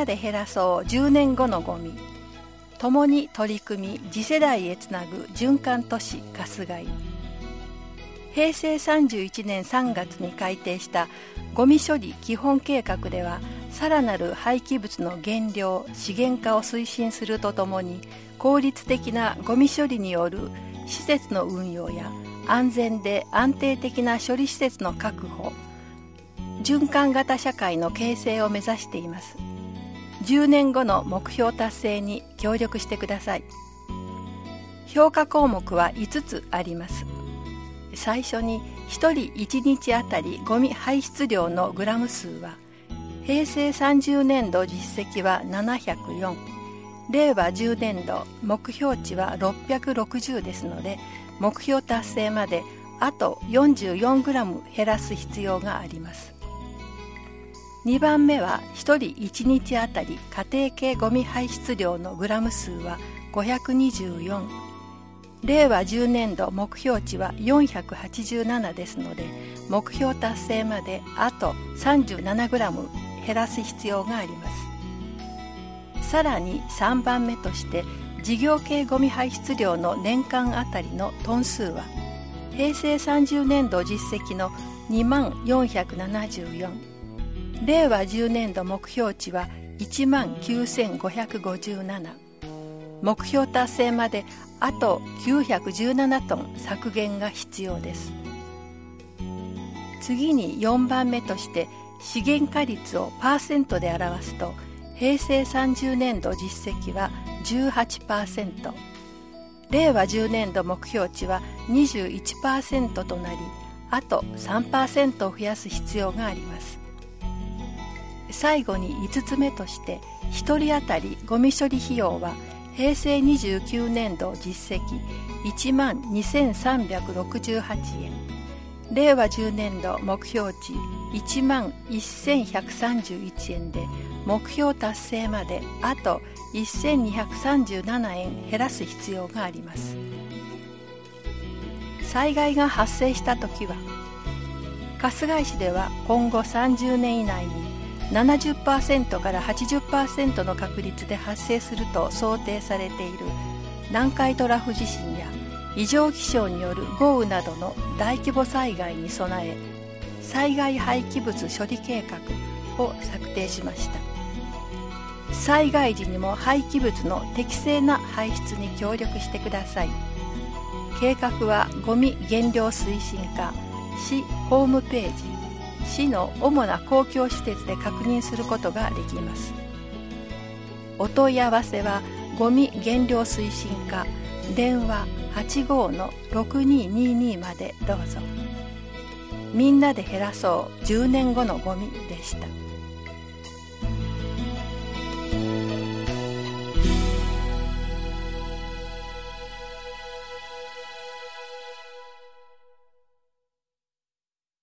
なで減らそう10年後のゴミ、共に取り組み次世代へつなぐ循環都市春日井。平成31年3月に改定したゴミ処理基本計画では、さらなる廃棄物の減量・資源化を推進するとともに、効率的なゴミ処理による施設の運用や安全で安定的な処理施設の確保、循環型社会の形成を目指しています。10年後の目標達成に協力してください。評価項目は5つあります。最初に1人1日あたりゴミ排出量のグラム数は、平成30年度実績は704、令和10年度目標値は660ですので、目標達成まであと44グラム減らす必要があります。2番目は1人1日あたり家庭系ゴミ排出量のグラム数は524、令和10年度目標値は487ですので、目標達成まであと37グラム減らす必要があります。さらに3番目として、事業系ゴミ排出量の年間あたりのトン数は、平成30年度実績の2万474、令和10年度目標値は1万9557、目標達成まであと917トン削減が必要です。次に4番目として、資源化率をパーセントで表すと、平成30年度実績は 18%、令和10年度目標値は 21% となり、あと 3% を増やす必要があります。最後に5つ目として、1人当たりゴミ処理費用は平成29年度実績1万2368円、令和10年度目標値1万1131円で、目標達成まであと1237円減らす必要があります。災害が発生したときは、春日井市では今後30年以内に70% から 80% の確率で発生すると想定されている南海トラフ地震や異常気象による豪雨などの大規模災害に備え、災害廃棄物処理計画を策定しました。災害時にも廃棄物の適正な排出に協力してください。計画はゴミ減量推進課市ホームページ、市の主な公共施設で確認することができます。お問い合わせはゴミ減量推進課電話 85-6222 までどうぞ。みんなで減らそう10年後のゴミでした。